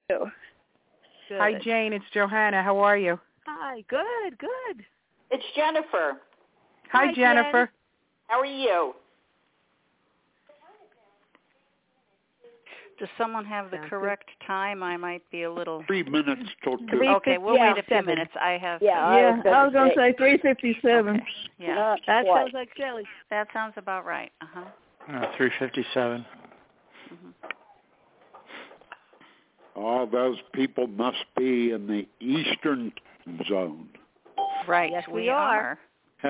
Good. Hi, Jane. It's Johanna. How are you? Hi. Good. Good. It's Jennifer. Hi, Jennifer. Jen. How are you? Does someone have the correct time? I might be a little... 3 minutes till 2. Okay, we'll wait a few minutes. I have... I was going to say 3:57. Okay. Yeah. That sounds like Shelley. That sounds about right. 3:57. Oh, those people must be in the Eastern zone. Right, yes, we are.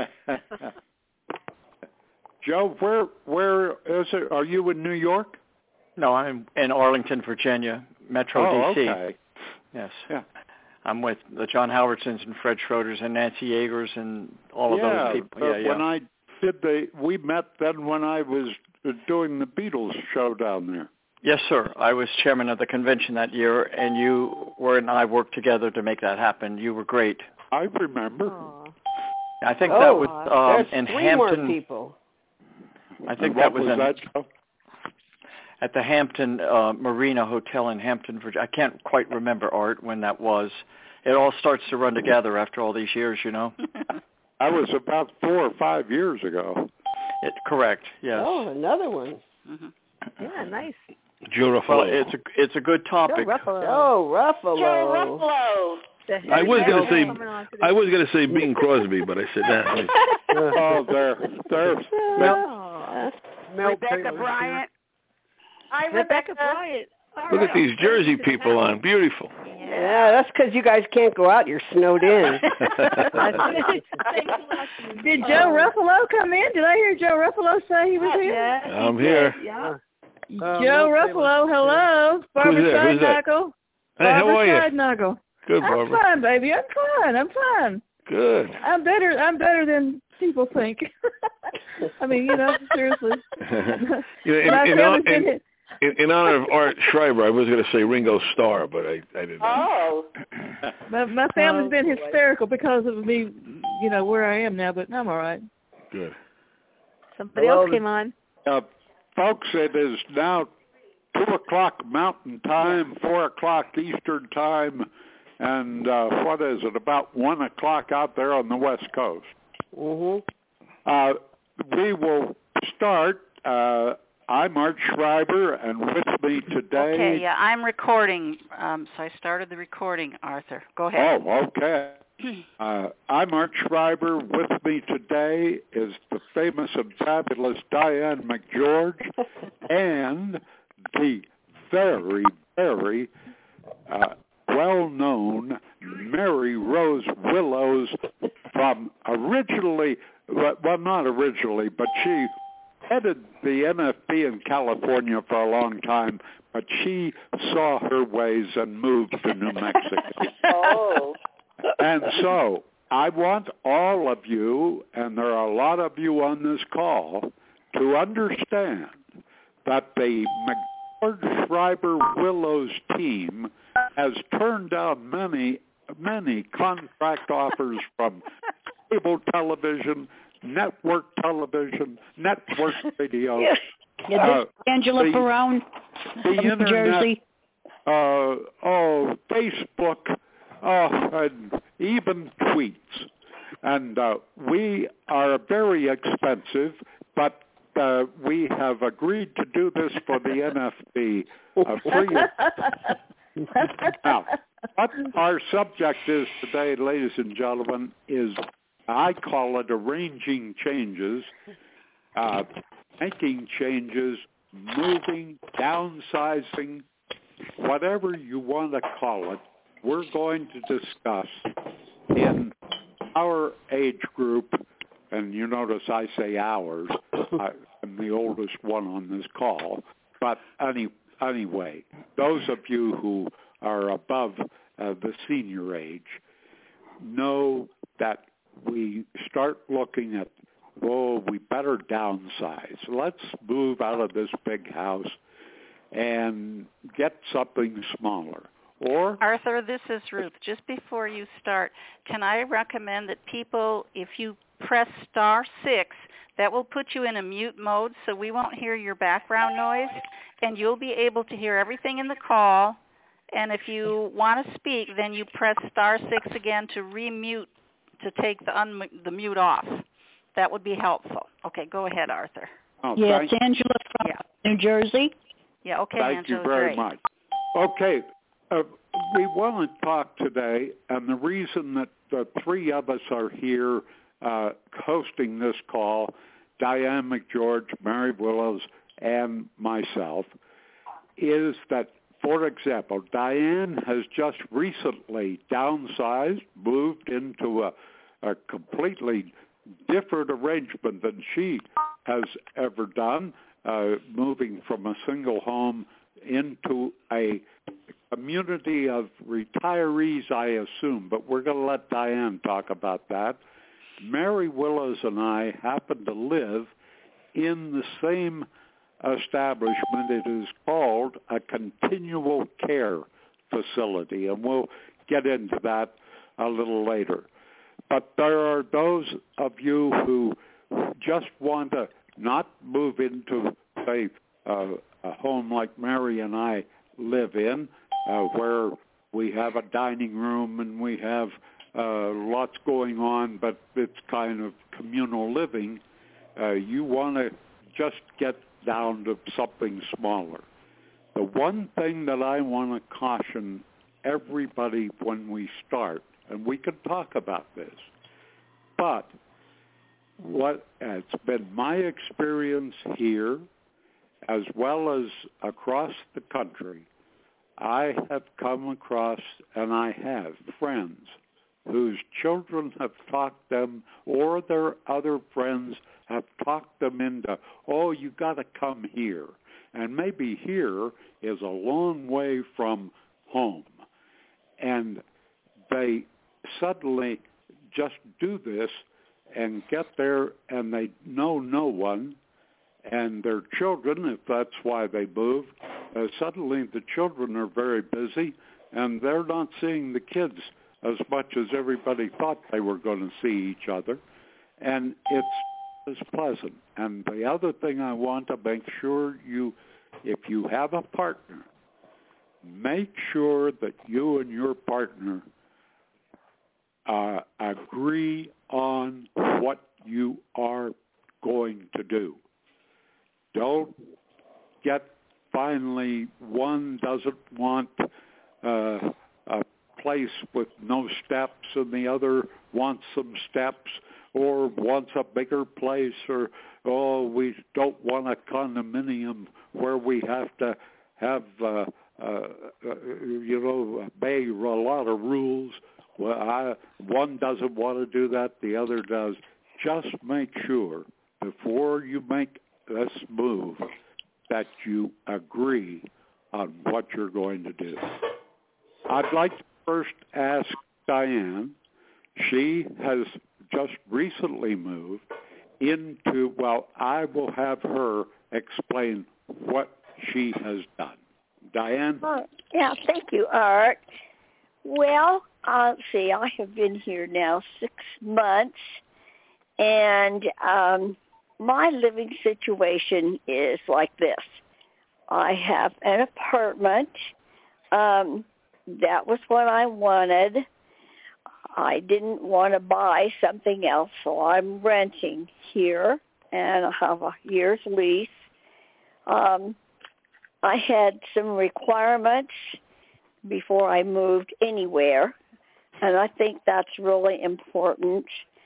Joe, where is it? Are you in New York? No, I'm in Arlington, Virginia, Metro D.C. Okay. Yes. Yeah. I'm with the John Howardsons and Fred Schroeders and Nancy Yeagers and all of those people. When I did we met then when I was doing the Beatles show down there. Yes, sir. I was chairman of the convention that year, and you and I worked together to make that happen. You were great. I remember. Aww. I think that was in three Hampton. More people. I think that was that? At the Hampton Marina Hotel in Hampton, Virginia. I can't quite remember, Art, when that was. It all starts to run together after all these years, you know. That was about 4 or 5 years ago. Correct. Yes. Oh, another one. Yeah, nice. Joe Ruffalo. Well, it's a good topic. Joe Ruffalo. Oh, Ruffalo. Joe Ruffalo. I was gonna say Bing Crosby, but I said that. Oh, there's Rebecca Bryant. Hi, Rebecca Bryant. Look at these Jersey people on. Beautiful. Yeah, that's because you guys can't go out. You're snowed in. Did Joe Ruffalo come in? Did I hear Joe Ruffalo say he was here? Yeah, I'm here. Yeah. Joe Ruffalo, hello. Barbara Scheidnagel. Hey, how are you? Scheidnagel. Good, Barbara. I'm fine, baby. I'm fine. Good. I'm better than people think. I mean, seriously. In honor of Art Schreiber, I was going to say Ringo Starr, but I didn't. Oh. My family's been hysterical because of me, where I am now, but I'm all right. Good. Somebody else came on. Folks, it is now 2 o'clock Mountain Time, 4 o'clock Eastern Time, and what is it, about 1 o'clock out there on the West Coast. We will start. I'm Art Schreiber, and with me today... Okay, yeah, I'm recording, so I started the recording, Arthur. Go ahead. Oh, okay. I'm Art Schreiber. With me today is the famous and fabulous Diane McGeorge and the very, very well-known Mary Rose Willows from not originally, but she headed the NFB in California for a long time, but she saw her ways and moved to New Mexico. Oh. And so I want all of you, and there are a lot of you on this call, to understand that the McGeorge Schreiber Willows team has turned down many, many contract offers from cable television, network television, network radio. Angela Perone the from internet, Jersey. Facebook, and even tweets. And we are very expensive, but we have agreed to do this for the NFB free. Now, what our subject is today, ladies and gentlemen, is I call it arranging changes, making changes, moving, downsizing, whatever you want to call it. We're going to discuss in our age group, and you notice I say ours. I'm the oldest one on this call. But anyway, those of you who are above the senior age know that we start looking at, we better downsize. Let's move out of this big house and get something smaller. Or Arthur, this is Ruth. Just before you start, can I recommend that people, if you press *6, that will put you in a mute mode so we won't hear your background noise, and you'll be able to hear everything in the call And if you want to speak, then you press star 6 again to remute, to take the mute off. That would be helpful. Okay, go ahead, Arthur. Oh, yes, Angela from New Jersey. Yeah, okay, Thank Angela. you very great. much. Okay, we want to talk today, and the reason that the three of us are here hosting this call, Diane McGeorge, Mary Willows, and myself, is that, for example, Diane has just recently downsized, moved into a completely different arrangement than she has ever done, moving from a single home into a community of retirees, I assume, but we're going to let Diane talk about that. Mary Willows and I happen to live in the same establishment. It is called a continual care facility, and we'll get into that a little later. But there are those of you who just want to not move into, say, a home like Mary and I live in, where we have a dining room and we have lots going on, but it's kind of communal living. You want to just get down to something smaller. The one thing that I want to caution everybody when we start, and we can talk about this, but what has been my experience here as well as across the country, I have come across, and I have friends whose children have talked them, or their other friends have talked them into, oh, you got to come here. And maybe here is a long way from home. And they suddenly just do this and get there, and they know no one, and their children, if that's why they moved, suddenly the children are very busy, and they're not seeing the kids as much as everybody thought they were going to see each other, and it's pleasant. And the other thing I want to make sure if you have a partner, make sure that you and your partner agree on what you are going to do. Don't get finally one doesn't want a place with no steps and the other wants some steps or wants a bigger place, or, oh, we don't want a condominium where we have to have, obey a lot of rules. Well, one doesn't want to do that, the other does. Just make sure before you make this move that you agree on what you're going to do. I'd like to first ask Diane. She has just recently moved into, well, I will have her explain what she has done. Diane? Yeah, thank you, Art. Well, I'll see, I have been here now 6 months, and my living situation is like this. I have an apartment. That was what I wanted. I didn't want to buy something else, so I'm renting here, and I have a year's lease. I had some requirements before I moved anywhere, and I think that's really important.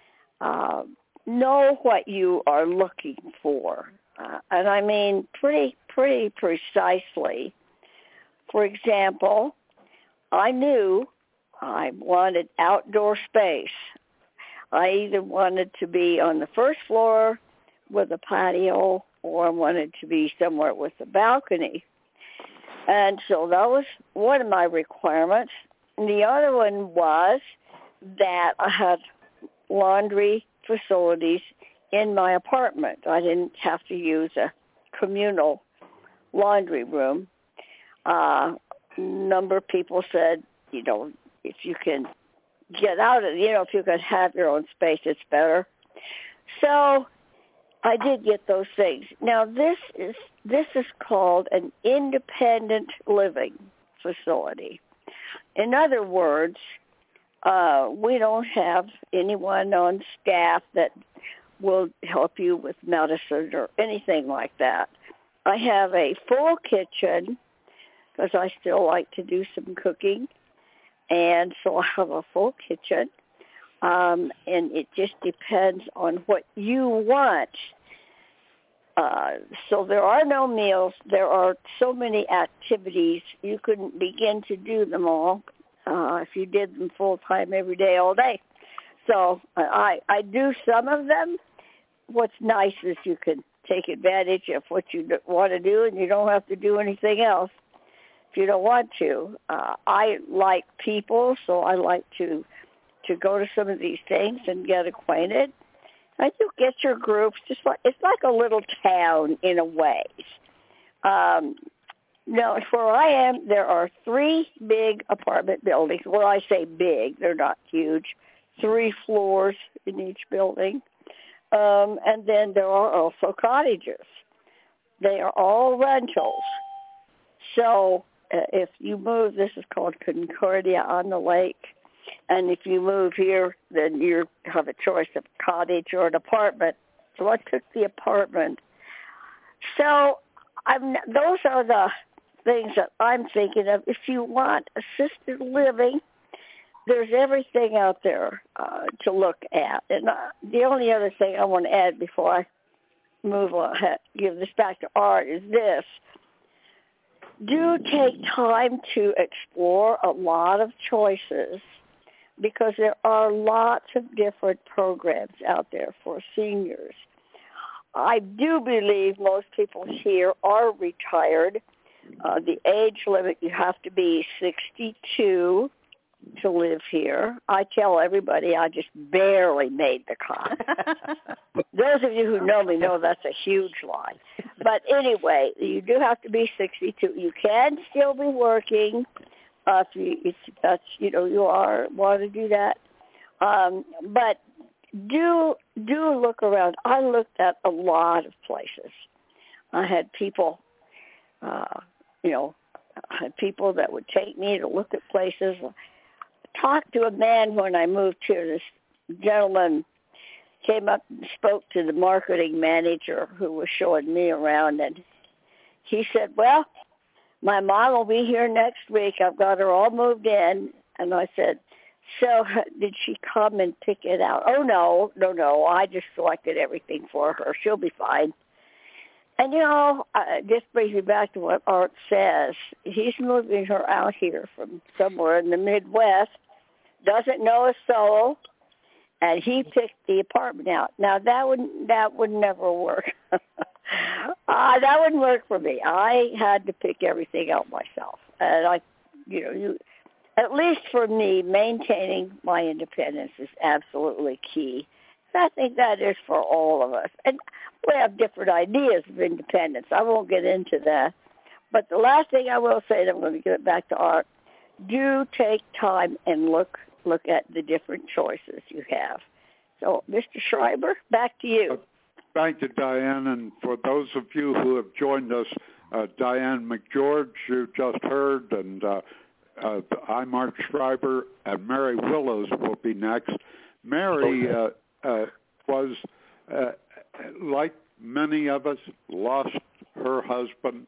Know what you are looking for, and I mean pretty precisely. For example, I knew I wanted outdoor space. I either wanted to be on the first floor with a patio, or I wanted to be somewhere with a balcony. And so that was one of my requirements. And the other one was that I had laundry facilities in my apartment. I didn't have to use a communal laundry room. Number of people said, if you can get out of, if you can have your own space, it's better. So I did get those things. Now this is called an independent living. facility. In other words, we don't have anyone on staff that will help you with medicine or anything like that. I have a full kitchen because I still like to do some cooking, and so I have a full kitchen, and it just depends on what you want. So there are no meals. There are so many activities. You couldn't begin to do them all if you did them full-time every day, all day. So I do some of them. What's nice is you can take advantage of what you want to do, and you don't have to do anything else if you don't want to. I like people, so I like to go to some of these things and get acquainted. And you get your groups, it's like a little town in a way. Now, where I am, there are 3 big apartment buildings. Well, I say big, they're not huge. 3 floors in each building. And then there are also cottages. They are all rentals. So if you move, this is called Concordia on the Lake. And if you move here, then you have a choice of cottage or an apartment. So I took the apartment. So those are the things that I'm thinking of. If you want assisted living, there's everything out there to look at. And the only other thing I want to add before I move on, give this back to Art, is this. Do take time to explore a lot of choices, because there are lots of different programs out there for seniors. I do believe most people here are retired. The age limit, you have to be 62 to live here. I tell everybody I just barely made the cut. Those of you who know me know that's a huge lie. But anyway, you do have to be 62. You can still be working if that's, you want to do that. But do look around. I looked at a lot of places. I had people, had people that would take me to look at places. Talked to a man when I moved here. This gentleman came up and spoke to the marketing manager who was showing me around, and he said, well, my mom will be here next week. I've got her all moved in. And I said, so did she come and pick it out? Oh, no. I just selected everything for her. She'll be fine. And, this brings me back to what Art says. He's moving her out here from somewhere in the Midwest, doesn't know a soul, and he picked the apartment out. Now, that would never work. That wouldn't work for me. I had to pick everything out myself. And at least for me, maintaining my independence is absolutely key. And I think that is for all of us. And we have different ideas of independence. I won't get into that. But the last thing I will say, and I'm going to give it back to Art, do take time and look at the different choices you have. So, Mr. Schreiber, back to you. Thank you, Diane. And for those of you who have joined us, Diane McGeorge, you just heard, and I'm Art Schreiber, and Mary Willows will be next. Mary was, like many of us, lost her husband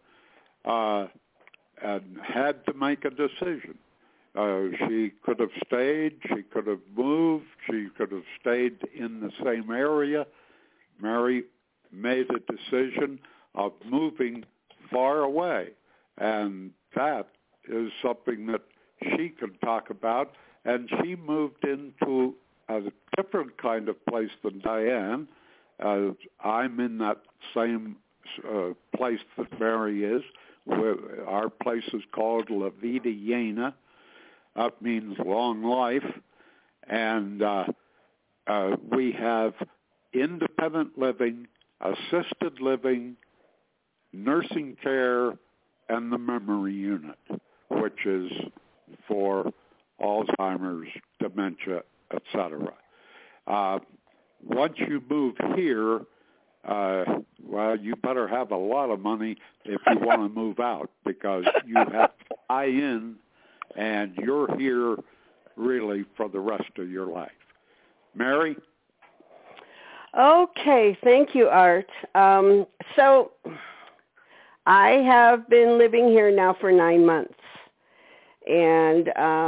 and had to make a decision. She could have stayed, she could have moved, she could have stayed in the same area. Mary made a decision of moving far away, and that is something that she can talk about. And she moved into a different kind of place than Diane. I'm in that same place that Mary is. Our place is called La Vida Llena. That means long life. And we have independent living, assisted living, nursing care, and the memory unit, which is for Alzheimer's, dementia, etc. Once you move here, you better have a lot of money if you want to move out, because you have to in, and you're here really for the rest of your life. Mary? Okay, thank you, Art. So I have been living here now for 9 months, and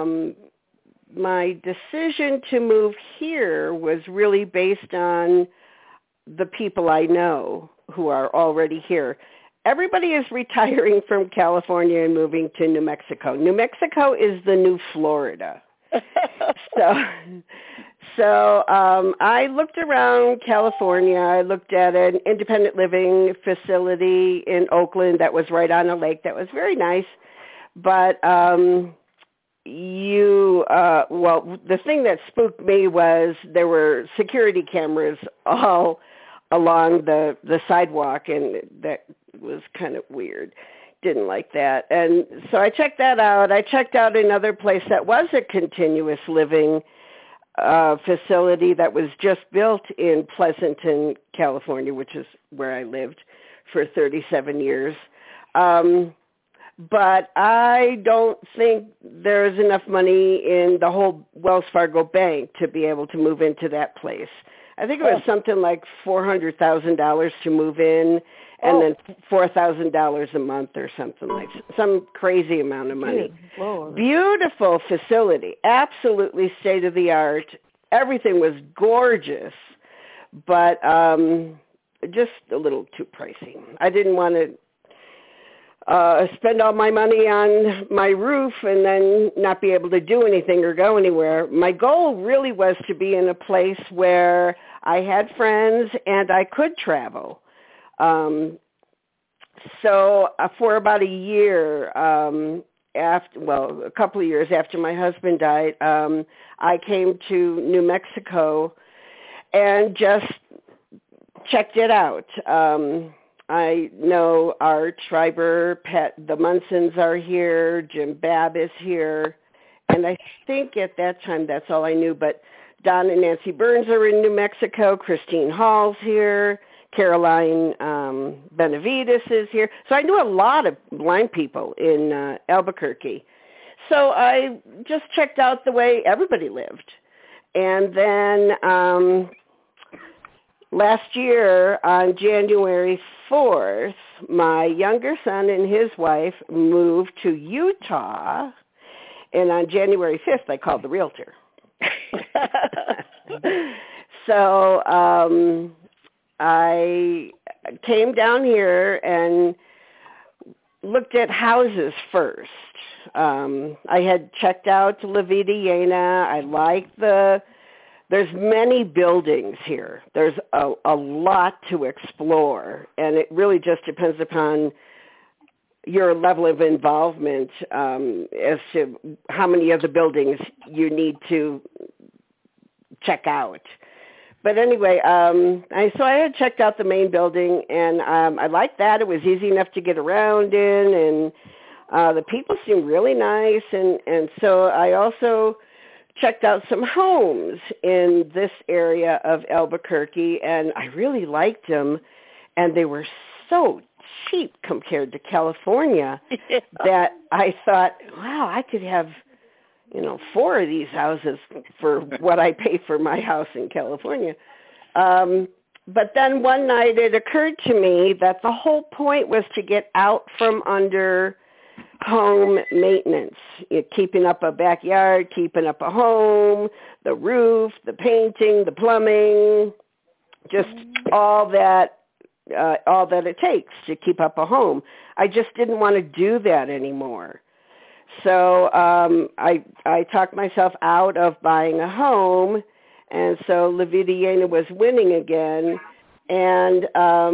my decision to move here was really based on the people I know who are already here. Everybody is retiring from California and moving to New Mexico. New Mexico is the new Florida. So I looked around California. I looked at an independent living facility in Oakland that was right on a lake that was very nice. But the thing that spooked me was there were security cameras all along the sidewalk, and that was kind of weird. Didn't like that. And so I checked that out. I checked out another place that was a continuous living facility that was just built in Pleasanton, California, which is where I lived for 37 years. But I don't think there's enough money in the whole Wells Fargo bank to be able to move into that place. I think it was something like $400,000 to move in, and then $4,000 a month or something like some crazy amount of money. Beautiful facility, absolutely state of the art. Everything was gorgeous, but just a little too pricey. I didn't want to spend all my money on my roof and then not be able to do anything or go anywhere. My goal really was to be in a place where I had friends and I could travel. So for about a year, a couple of years after my husband died, I came to New Mexico and just checked it out. I know Art Schreiber, the Munsons are here, Jim Babb is here, and I think at that time that's all I knew, but Don and Nancy Burns are in New Mexico, Christine Hall's here, Caroline Benavides is here. So I knew a lot of blind people in Albuquerque. So I just checked out the way everybody lived. And then last year on January 4th, my younger son and his wife moved to Utah. And on January 5th, I called the realtor. So I came down here and looked at houses first. I had checked out La Vida Llena. I liked there's many buildings here. There's a lot to explore, and it really just depends upon your level of involvement as to how many of the buildings you need to check out. But anyway, so I had checked out the main building, and I liked that. It was easy enough to get around in, and the people seemed really nice. And so I also checked out some homes in this area of Albuquerque, and I really liked them, and they were so cheap compared to California that I thought, wow, I could have 4 of these houses for what I pay for my house in California. But then one night it occurred to me that the whole point was to get out from under home maintenance, keeping up a backyard, keeping up a home, the roof, the painting, the plumbing, just all that it takes to keep up a home. I just didn't want to do that anymore. So I talked myself out of buying a home, and so La Vida Llena was winning again. And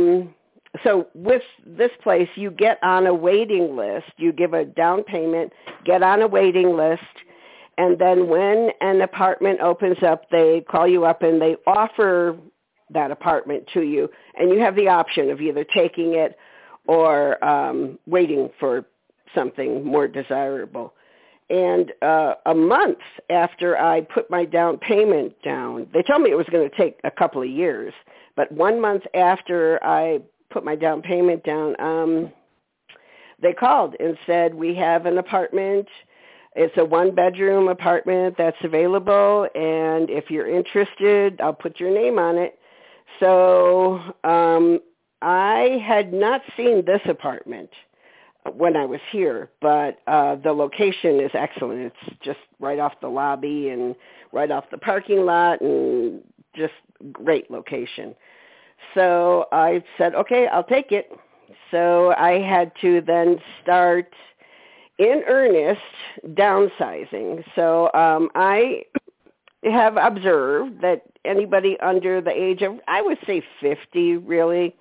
so with this place, you get on a waiting list. You give a down payment, get on a waiting list, and then when an apartment opens up, they call you up and they offer that apartment to you, and you have the option of either taking it or waiting for something more desirable. And a month after I put my down payment down, they told me it was going to take a couple of years, but 1 month after I put my down payment down, they called and said, we have an apartment. It's a 1-bedroom apartment that's available, and if you're interested, I'll put your name on it. So I had not seen this apartment when I was here, but the location is excellent. It's just right off the lobby and right off the parking lot, and just great location. So I said, okay, I'll take it. So I had to then start in earnest downsizing. So I have observed that anybody under the age of, I would say 50 really,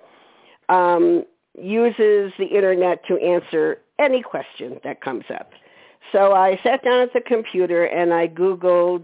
uses the internet to answer any question that comes up. So I sat down at the computer and I Googled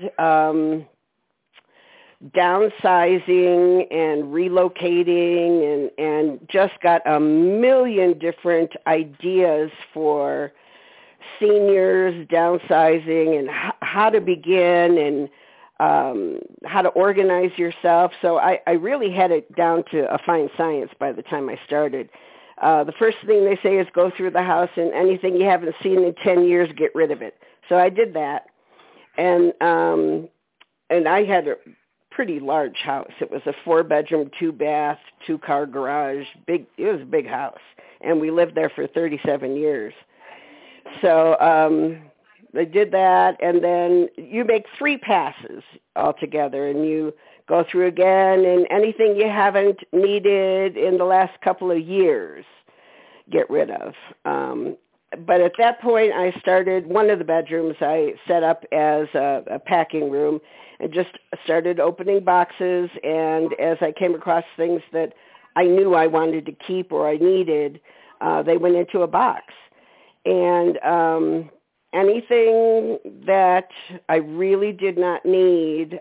downsizing and relocating and just got a million different ideas for seniors downsizing and how to begin and how to organize yourself. So I really had it down to a fine science by the time I started. The first thing they say is go through the house and anything you haven't seen in 10 years, get rid of it. So I did that. And I had a pretty large house. It was a 4-bedroom, 2-bath, 2-car garage. It was a big house. And we lived there for 37 years. So I did that, and then you make 3 passes altogether, and you go through again, and anything you haven't needed in the last couple of years, get rid of. But at that point, I started, one of the bedrooms I set up as a packing room and just started opening boxes, and as I came across things that I knew I wanted to keep or I needed, they went into a box. And anything that I really did not need,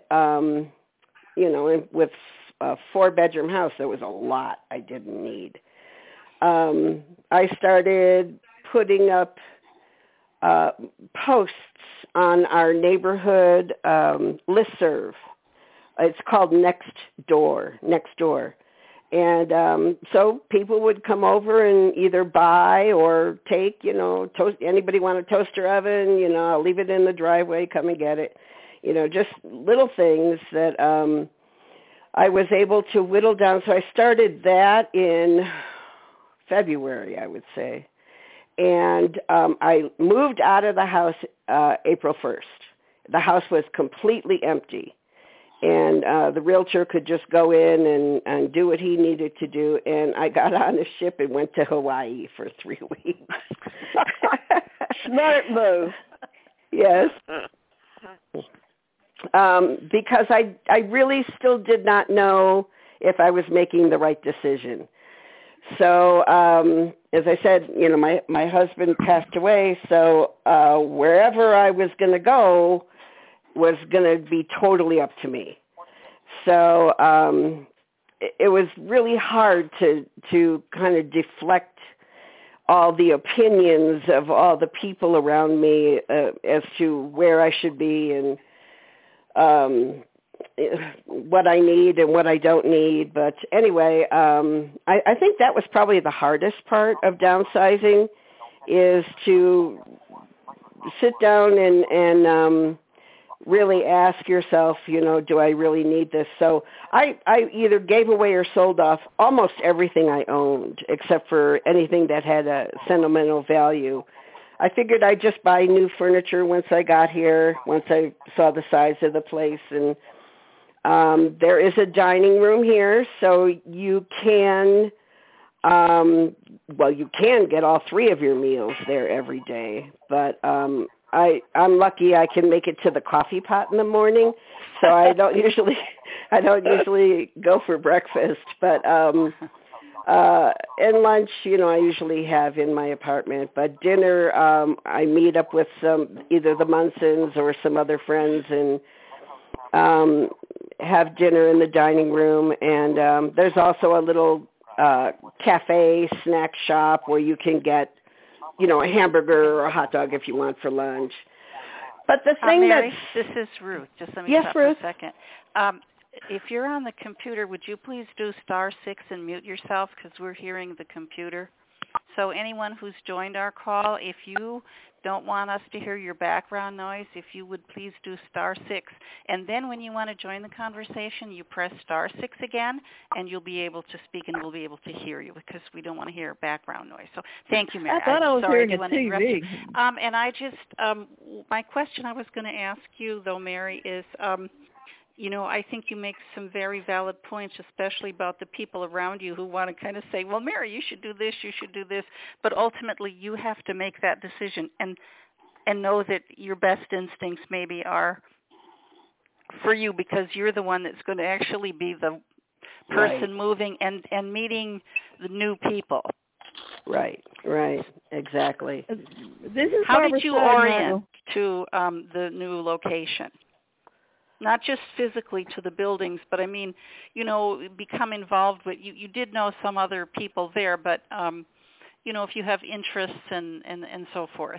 with a 4-bedroom house, there was a lot I didn't need. I started putting up posts on our neighborhood listserv. It's called Nextdoor. And so people would come over and either buy or take, toast. Anybody want a toaster oven? I'll leave it in the driveway. Come and get it. Just little things that I was able to whittle down. So I started that in February, I would say. And I moved out of the house April 1st. The house was completely empty. And the realtor could just go in and do what he needed to do. And I got on a ship and went to Hawaii for 3 weeks. Smart move. Yes. Because I really still did not know if I was making the right decision. So as I said, my husband passed away. So wherever I was going to go was going to be totally up to me. So it was really hard to kind of deflect all the opinions of all the people around me as to where I should be and what I need and what I don't need. But anyway, I think that was probably the hardest part of downsizing, is to sit down and really ask yourself, do I really need this? So I either gave away or sold off almost everything I owned, except for anything that had a sentimental value. I figured I'd just buy new furniture once I got here, once I saw the size of the place. And there is a dining room here, so you can, you can get all 3 of your meals there every day. But I'm lucky I can make it to the coffee pot in the morning, so I don't usually go for breakfast. But and lunch, I usually have in my apartment. But dinner, I meet up with either the Munsons or some other friends and have dinner in the dining room. And there's also a little cafe snack shop where you can get, a hamburger or a hot dog if you want for lunch. But the thing Mary, this is Ruth. Just let me stop Ruth. for a second. If you're on the computer, would you please do *6 and mute yourself, because we're hearing the computer. So anyone who's joined our call, if you don't want us to hear your background noise, if you would please do *6. And then when you want to join the conversation, you press *6 again, and you'll be able to speak and we'll be able to hear you because we don't want to hear background noise. So thank you, Mary. I thought I was sorry hearing to a interrupt you. TV. And I just, my question I was going to ask you, though, Mary, is, I think you make some very valid points, especially about the people around you who want to kind of say, well, Mary, you should do this, you should do this. But ultimately, you have to make that decision and know that your best instincts maybe are for you because you're the one that's going to actually be the person moving and meeting the new people. Right, exactly. This is How Barbara did you Stein, orient to the new location? Not just physically to the buildings, but I mean, become involved with, you did know some other people there, but, if you have interests and so forth.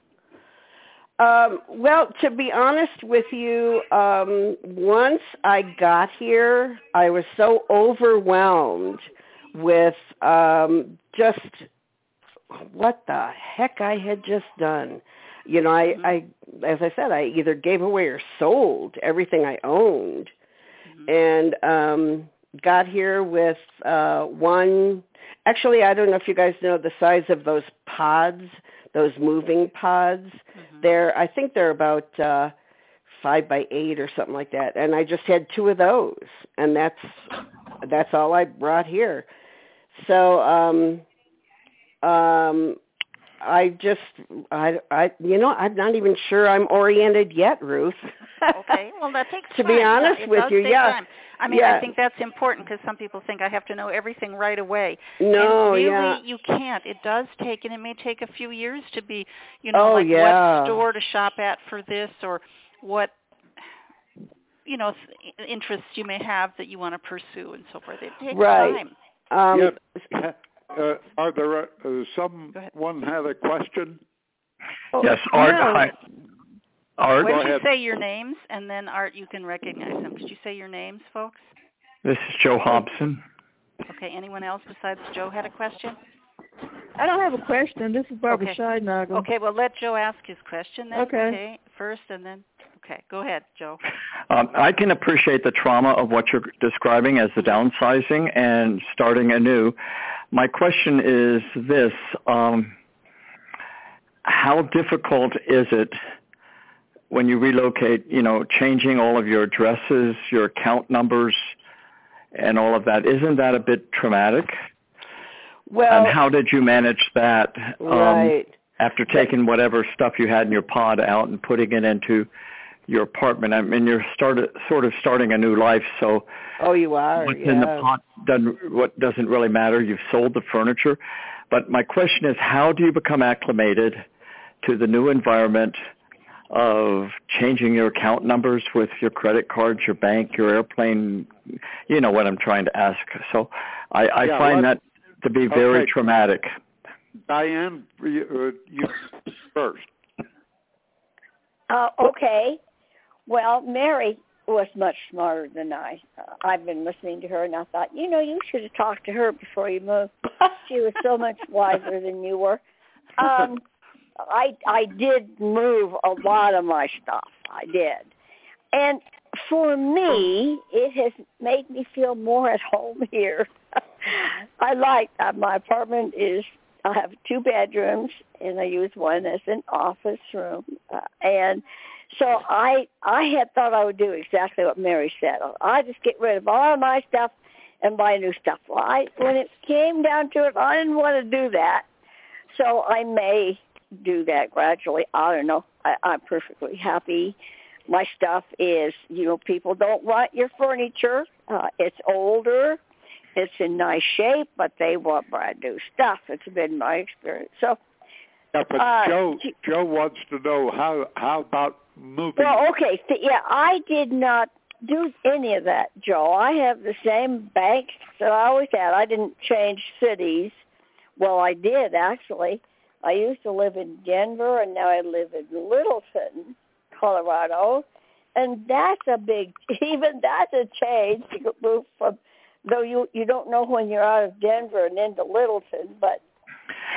Well, to be honest with you, once I got here, I was so overwhelmed with just what the heck I had just done. I as I said, I either gave away or sold everything I owned, and got here with one. Actually, I don't know if you guys know the size of those pods, those moving pods. I think they're about 5 by 8 or something like that, and I just had 2 of those, and that's all I brought here. So I'm not even sure I'm oriented yet, Ruth. Okay, well, that takes to time. be honest with you, Time. I mean, I think that's important because some people think I have to know everything right away. No, and really, you can't. It does take, and it may take a few years to be, what store to shop at for this or what, interests you may have that you want to pursue and so forth. It takes time. Are there someone had a question? Yes, Art. Hi. Art. When you say your names, and then Art, you can recognize them. Could you say your names, folks? This is Joe Hobson. Okay. Anyone else besides Joe had a question? I don't have a question. This is Barbara Scheidnagel. Okay. Well, let Joe ask his question then. Okay. First, and then. Okay. Go ahead, Joe. I can appreciate the trauma of what you're describing as the downsizing and starting anew. My question is this. How difficult is it when you relocate, changing all of your addresses, your account numbers, and all of that? Isn't that a bit traumatic? Well, and how did you manage that after taking whatever stuff you had in your pod out and putting it into your apartment? I mean, you're sort of starting a new life, so you are. What's in the pot doesn't really matter. You've sold the furniture. But my question is, how do you become acclimated to the new environment of changing your account numbers with your credit cards, your bank, your airplane? You know what I'm trying to ask. So I find that to be very traumatic. Diane, you first. Okay. Well, Mary was much smarter than I. I've been listening to her, and I thought, you should have talked to her before you moved. She was so much wiser than you were. I did move a lot of my stuff. I did. And for me, it has made me feel more at home here. I like my apartment I have 2 bedrooms, and I use one as an office room. And so I had thought I would do exactly what Mary said. I just get rid of all of my stuff and buy new stuff. Well, when it came down to it, I didn't want to do that. So I may do that gradually. I don't know. I'm perfectly happy. My stuff is, people don't want your furniture. It's older. It's in nice shape, but they want brand new stuff. It's been my experience. So, but Joe wants to know how about moving. Well, okay, I did not do any of that, Joe. I have the same bank that I always had. I didn't change cities. Well, I did actually. I used to live in Denver, and now I live in Littleton, Colorado, and that's a change to move from. Though you don't know when you're out of Denver and into Littleton, but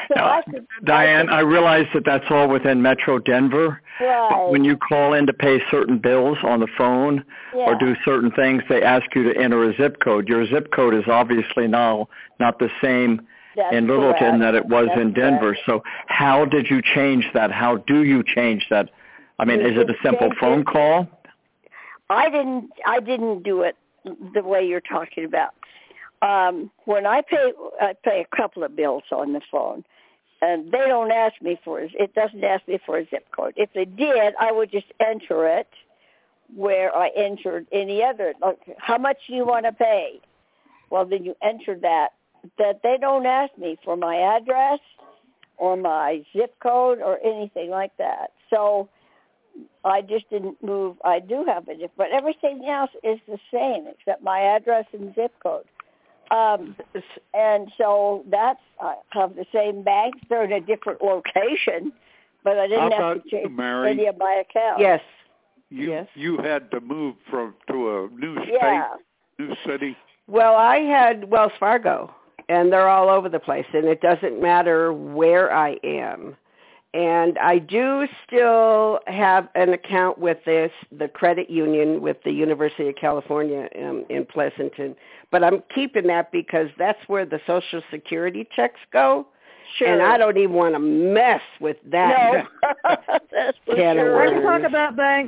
So now, Diane, I realize that that's all within Metro Denver. Right. But when you call in to pay certain bills on the phone or do certain things, they ask you to enter a zip code. Your zip code is obviously now not the same in Littleton that it was in Denver. Correct. So how did you change that? How do you change that? I mean, is it a simple phone call? I didn't do it the way you're talking about. When I pay a couple of bills on the phone, and they don't ask me it doesn't ask me for a zip code. If they did, I would just enter it where I entered any other. Like, how much do you want to pay? Well, then you enter that they don't ask me for my address or my zip code or anything like that. So I just didn't move. I do have it, but everything else is the same except my address and zip code. And so I have the same banks. They're in a different location, but I didn't have to change any of my accounts. Yes. You had to move to a new state, new city? Well, I had Wells Fargo, and they're all over the place, and it doesn't matter where I am. And I do still have an account with the credit union with the University of California in Pleasanton. But I'm keeping that because that's where the Social Security checks go. Sure. And I don't even want to mess with that. No. That's for sure. I can talk about banks.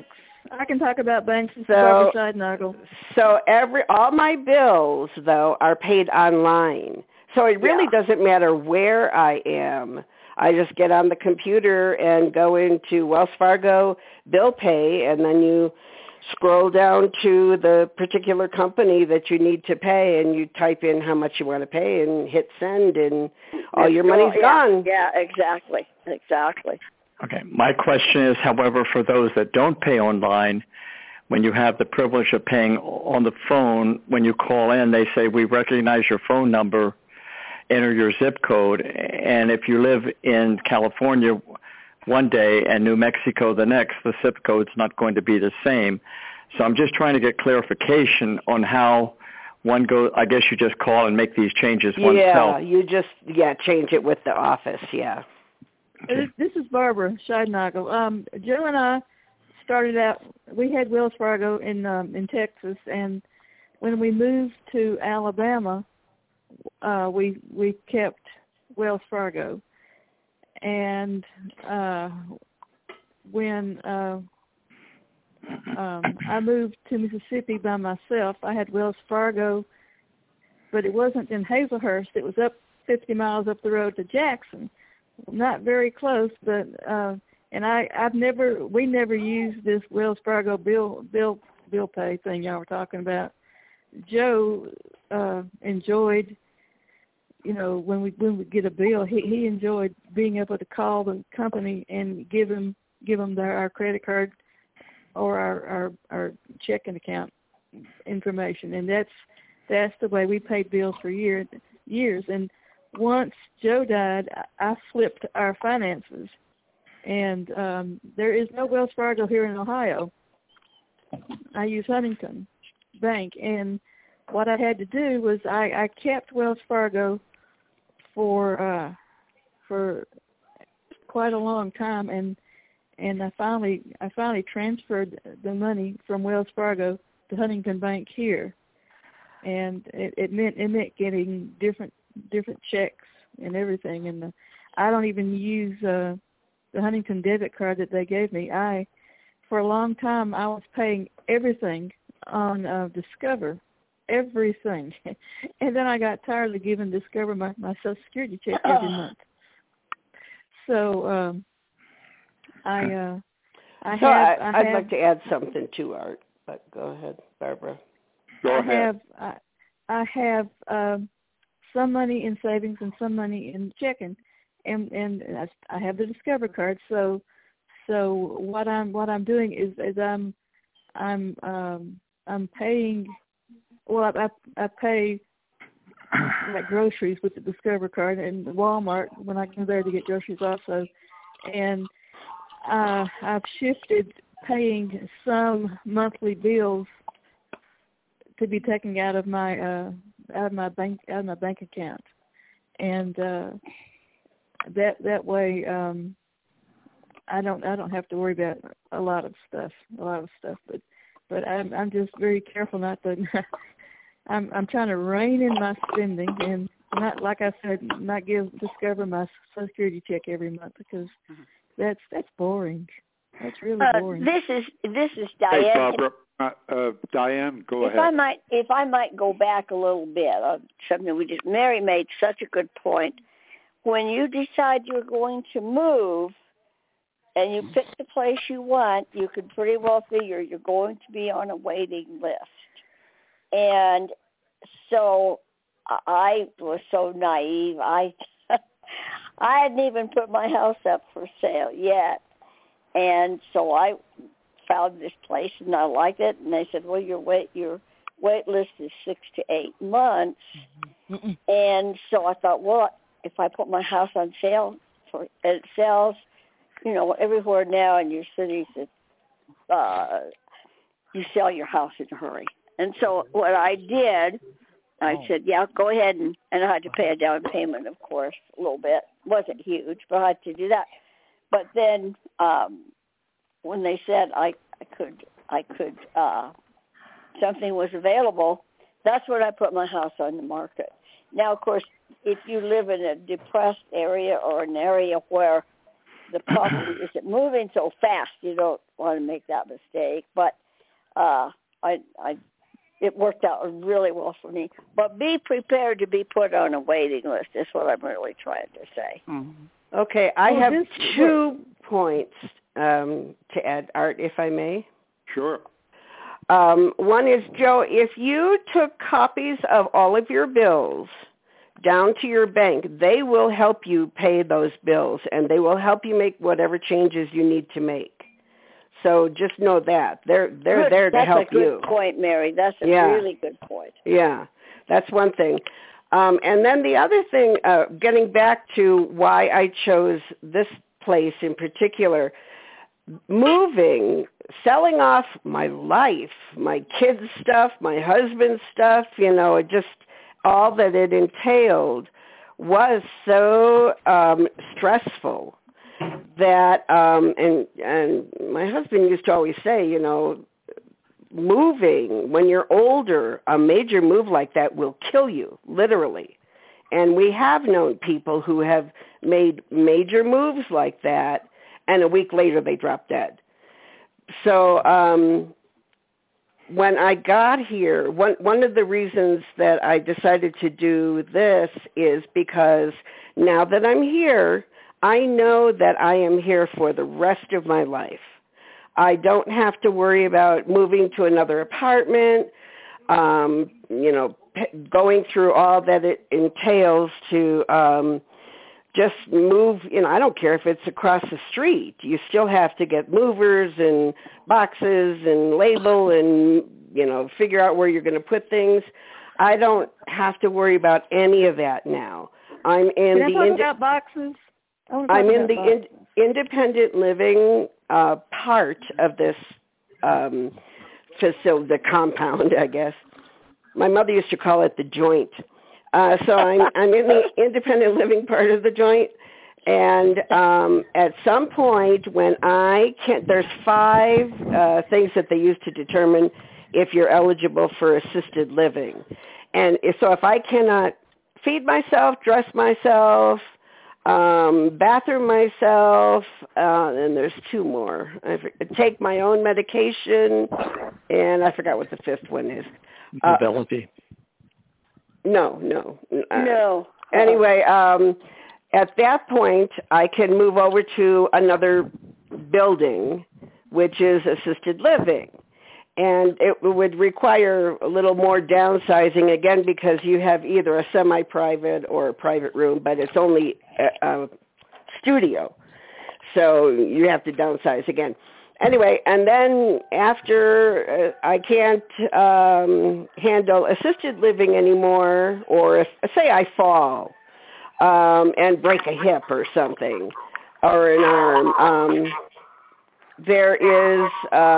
So all my bills, though, are paid online. So it really doesn't matter where I am. I just get on the computer and go into Wells Fargo Bill Pay, and then you scroll down to the particular company that you need to pay, and you type in how much you want to pay and hit send, and all your money's gone. Yeah, exactly. Okay. My question is, however, for those that don't pay online, when you have the privilege of paying on the phone, when you call in, they say, we recognize your phone number, enter your zip code, and if you live in California one day and New Mexico the next, the zip code's not going to be the same. So I'm just trying to get clarification on how one goes. I guess you just call and make these changes oneself. Yeah, you just change it with the office, Okay. This is Barbara Scheidnagel. Joe and I started out, we had Wells Fargo in Texas, and when we moved to Alabama, we kept Wells Fargo. And when I moved to Mississippi by myself, I had Wells Fargo, but it wasn't in Hazelhurst. It was up 50 miles up the road to Jackson. Not very close, but and we never used this Wells Fargo bill pay thing y'all were talking about. Joe enjoyed, when we get a bill, he enjoyed being able to call the company and give them our credit card or our checking account information, and that's the way we paid bills for years. And once Joe died, I flipped our finances, and there is no Wells Fargo here in Ohio. I use Huntington Bank, and what I had to do was I kept Wells Fargo for quite a long time, and I finally transferred the money from Wells Fargo to Huntington Bank here, and it meant getting different checks and everything. And I don't even use the Huntington debit card that they gave me. For a long time, I was paying everything on Discover, everything. And then I got tired of giving Discover my Social Security check every month. So I'd like to add something to Art, but go ahead, Barbara. Go ahead. I have some money in savings and some money in checking, and I have the Discover card. So what I'm doing is I'm paying. Well, I pay like groceries with the Discover card, and Walmart when I go there to get groceries also, and I've shifted paying some monthly bills to be taken out of my bank account, and that way I don't have to worry about a lot of stuff. But I'm just very careful not to. I'm trying to rein in my spending and not, like I said, not discover my Social Security check every month, because that's boring. That's really boring. This is Diane. Hey, Barbara. Diane, go ahead. If I might go back a little bit on something Mary made such a good point. When you decide you're going to move and you pick the place you want, you can pretty well figure you're going to be on a waiting list. And so I was so naive. I hadn't even put my house up for sale yet. And so I found this place and I liked it. And they said, well, your wait list is 6 to 8 months. And so I thought, well, if I put my house on sale, it sells, everywhere now in your cities, you sell your house in a hurry. And so what I did, I said, yeah, go ahead, and I had to pay a down payment, of course, a little bit. It wasn't huge, but I had to do that. But then when they said I could something was available, that's when I put my house on the market. Now, of course, if you live in a depressed area or an area where the property isn't moving so fast, you don't want to make that mistake. But it worked out really well for me. But be prepared to be put on a waiting list is what I'm really trying to say. Okay, I have 2 points to add, Art, if I may. Sure. One is, Joe, if you took copies of all of your bills down to your bank, they will help you pay those bills, and they will help you make whatever changes you need to make. So just know that. They're there to help you. That's a good point, Mary. That's a really good point. Yeah, that's one thing. And then the other thing, getting back to why I chose this place in particular, moving, selling off my life, my kids' stuff, my husband's stuff, just all that it entailed was so stressful that, and my husband used to always say, moving when you're older, a major move like that will kill you, literally. And we have known people who have made major moves like that, and a week later they drop dead. So when I got here, one of the reasons that I decided to do this is because now that I'm here, I know that I am here for the rest of my life. I don't have to worry about moving to another apartment, going through all that it entails to just move. I don't care if it's across the street. You still have to get movers and boxes and label and, figure out where you're going to put things. I don't have to worry about any of that now. I'm in about boxes? I'm in the independent living part of this facility, the compound, I guess. My mother used to call it the joint. So I'm in the independent living part of the joint. And at some point when there's 5 things that they use to determine if you're eligible for assisted living. And so if I cannot feed myself, dress myself, bathroom myself, and there's 2 more. I take my own medication, and I forgot what the 5th one is. Mobility. No. Anyway, at that point, I can move over to another building, which is assisted living. And it would require a little more downsizing, again, because you have either a semi-private or a private room, but it's only a studio. So you have to downsize again. Anyway, and then after I can't handle assisted living anymore, or if, say I fall and break a hip or something, or an arm, there is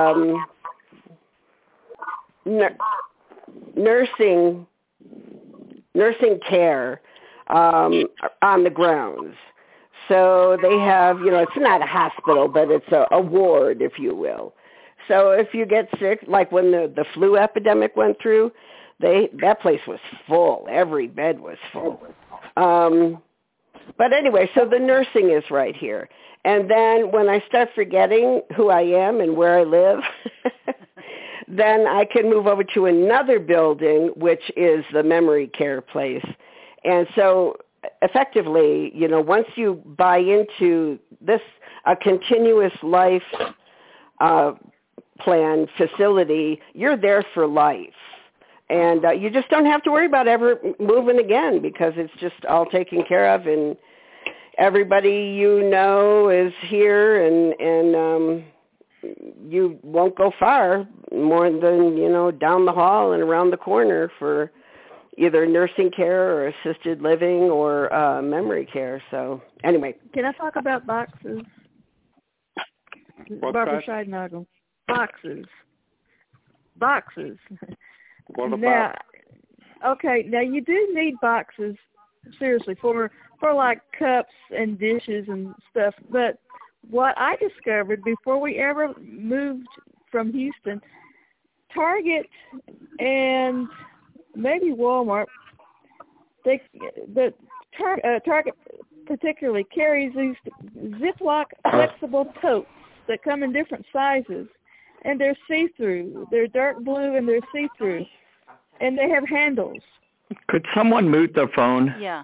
nursing care on the grounds. So they have, it's not a hospital, but it's a ward, if you will. So if you get sick, like when the flu epidemic went through, that place was full. Every bed was full. But anyway, so the nursing is right here. And then when I start forgetting who I am and where I live, then I can move over to another building, which is the memory care place. And so effectively, once you buy into this, a continuous life plan facility, you're there for life. And you just don't have to worry about ever moving again because it's just all taken care of, and everybody is here, and you won't go far more than, down the hall and around the corner for either nursing care or assisted living or memory care. So anyway. Can I talk about boxes? Barbara Scheidnagel. Boxes. What about? Now you do need boxes, seriously, for like cups and dishes and stuff. But what I discovered before we ever moved from Houston, Target and maybe Walmart, Target particularly carries these Ziploc flexible totes that come in different sizes, and they're see-through. They're dark blue and they're see-through, and they have handles. Could someone mute their phone? Yeah.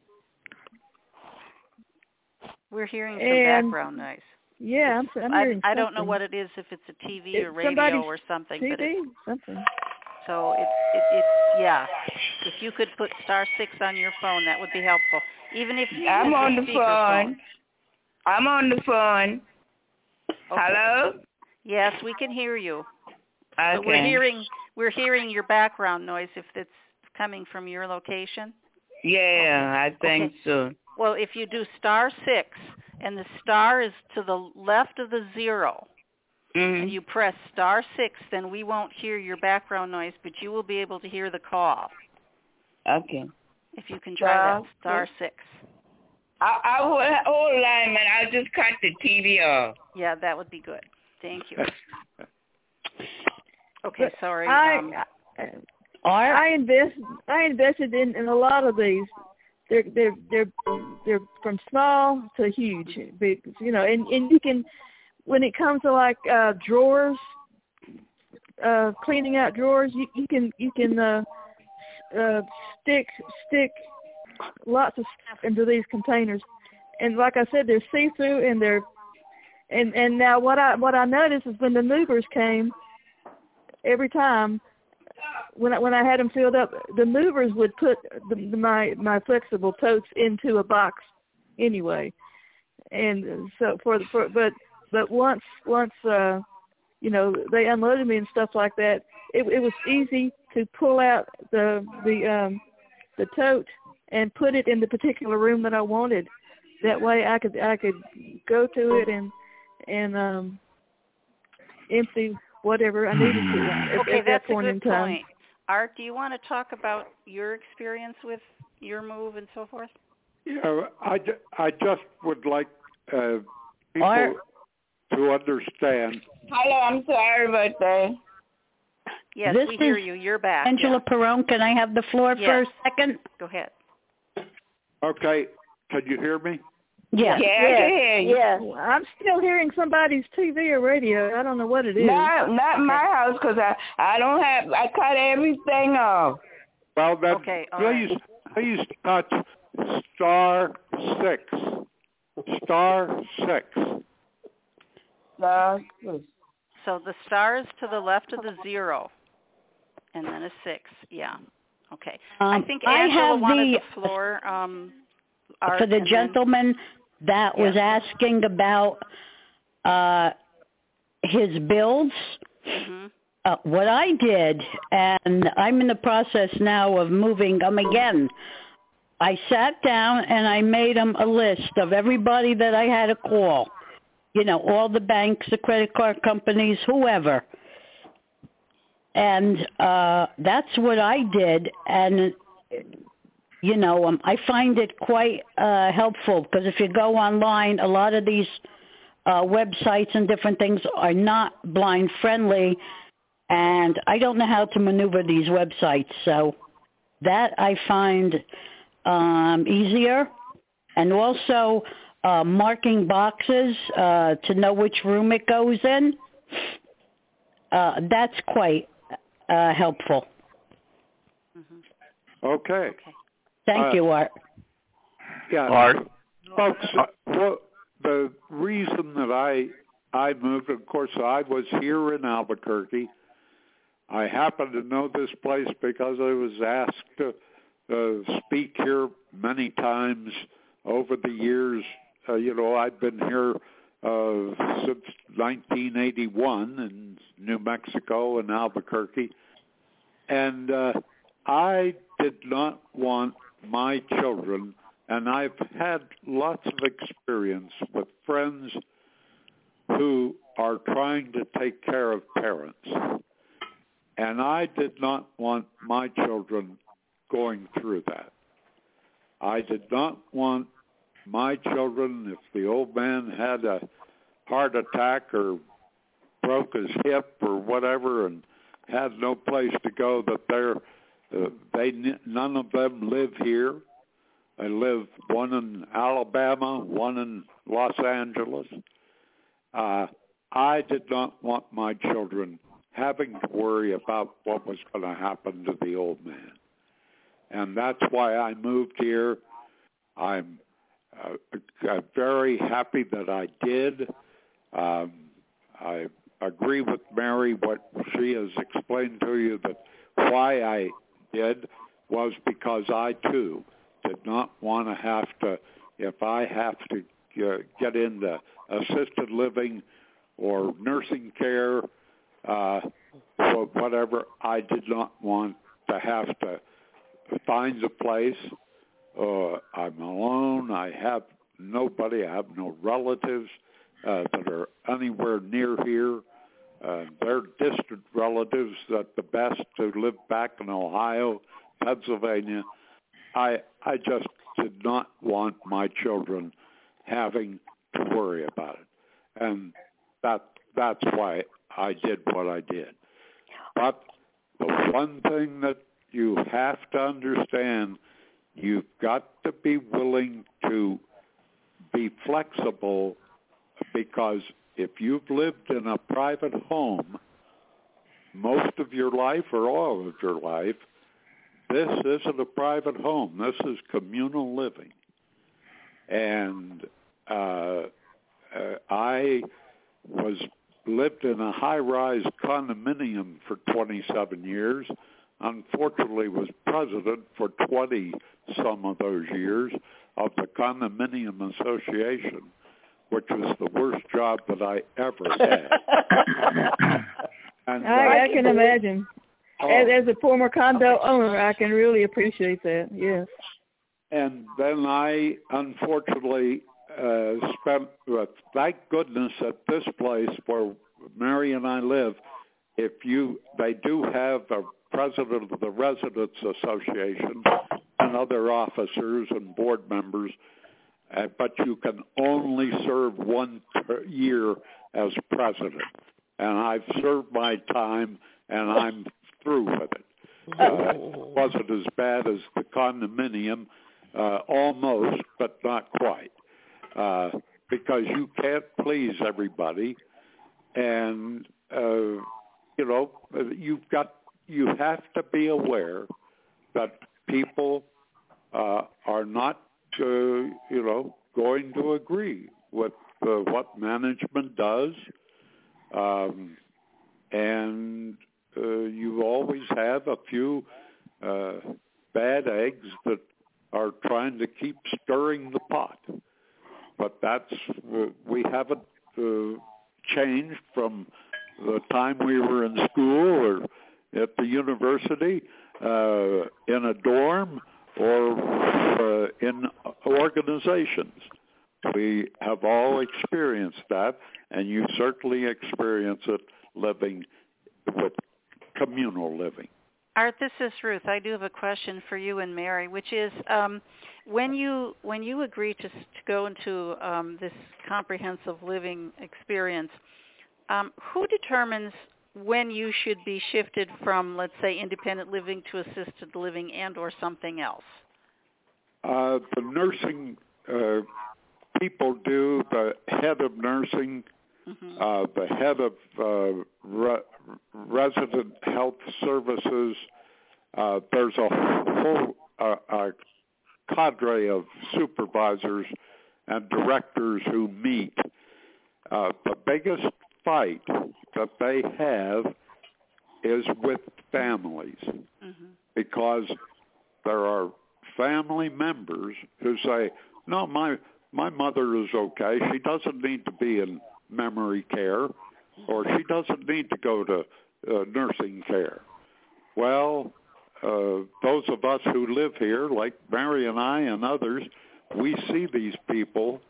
We're hearing some background noise. Yeah, I'm hearing I don't know what it is, if it's a TV or radio or something. TV, something. So it's yeah. If you could put *6 on your phone, that would be helpful. Even if you I'm on the phone. I'm on the phone. Okay. Hello? Yes, we can hear you. Okay. So we're hearing your background noise if it's coming from your location. Yeah, I think so. Well, if you do *6 and the star is to the left of the 0, and you press *6, then we won't hear your background noise, but you will be able to hear the call. Okay. If you can try that, *6. I will hold line, man. I'll just cut the TV off. Yeah, that would be good. Thank you. Okay, sorry. I invested in a lot of these. They're from small to huge, big, and you can, when it comes to like drawers, cleaning out drawers, you can stick lots of stuff into these containers, and like I said, they're see-through, and now what I noticed is when the movers came, every time when I had them filled up, the movers would put my flexible totes into a box anyway, and so but once they unloaded me and stuff like that, it was easy to pull out the tote and put it in the particular room that I wanted. That way I could go to it and empty whatever I needed to at that point in time. Point. Art, do you want to talk about your experience with your move and so forth? Yeah, I just would like people to understand. Hello, I'm sorry about that. Yes, we hear you. You're back. Angela Perrone, can I have the floor for a second? Go ahead. Okay, can you hear me? Yeah. I can hear you. Yeah. I'm still hearing somebody's TV or radio. I don't know what it is. Not my house, because I cut everything off. Well, then please touch *6. *6. So the star is to the left of the 0, and then a 6. Yeah. Okay. I think Angela wanted the floor. For the gentleman that was asking about his bills, what I did, and I'm in the process now of moving them again, I sat down and I made them a list of everybody that I had to call, all the banks, the credit card companies, whoever. And that's what I did, and I find it quite helpful because if you go online, a lot of these websites and different things are not blind friendly, and I don't know how to maneuver these websites. So that I find easier, and also marking boxes to know which room it goes in. That's quite helpful. Okay. Thank you, Art. Yeah, Art. Folks, the reason that I moved, of course, I was here in Albuquerque. I happen to know this place because I was asked to speak here many times over the years. I've been here since 1981 in New Mexico and Albuquerque. And I did not want my children, and I've had lots of experience with friends who are trying to take care of parents. And I did not want my children going through that. I did not want my children, if the old man had a heart attack or broke his hip or whatever and had no place to go, that none of them live here. I live one in Alabama, one in Los Angeles. I did not want my children having to worry about what was going to happen to the old man. And that's why I moved here. I'm very happy that I did. I agree with Mary, what she has explained to you, that why I did was because I, too, did not want to have to, if I have to get into assisted living or nursing care, or whatever, I did not want to have to find a place. I'm alone. I have nobody. I have no relatives that are anywhere near here. They're distant relatives at the best who live back in Ohio, Pennsylvania. I just did not want my children having to worry about it. And that's why I did what I did. But the one thing that you have to understand, you've got to be willing to be flexible, because if you've lived in a private home most of your life or all of your life, this isn't a private home. This is communal living. And I lived in a high-rise condominium for 27 years. Unfortunately, was president for 20-some of those years of the Condominium Association, which was the worst job that I ever had. And, I can imagine. As a former condo owner, I can really appreciate that, yes. And then I, unfortunately, spent, thank goodness, at this place where Mary and I live, they do have a president of the Residents Association and other officers and board members, but you can only serve 1 year as president. And I've served my time, and I'm through with it. It wasn't as bad as the condominium, almost, but not quite, because you can't please everybody, and you have to be aware that people are not going to agree with what management does, and you always have a few bad eggs that are trying to keep stirring the pot. But we haven't changed from the time we were in school or at the university, in a dorm, or in organizations. We have all experienced that, and you certainly experience it living with communal living. Art, this is Ruth. I do have a question for you and Mary, which is when you agree to go into this comprehensive living experience, who determines when you should be shifted from, let's say, independent living to assisted living and or something else? The nursing people do. The head of nursing, the head of resident health services. There's a whole cadre of supervisors and directors who meet. The biggest fight that they have is with families, because there are family members who say, no, my mother is okay. She doesn't need to be in memory care, or she doesn't need to go to nursing care. Well, those of us who live here, like Mary and I and others, we see these people,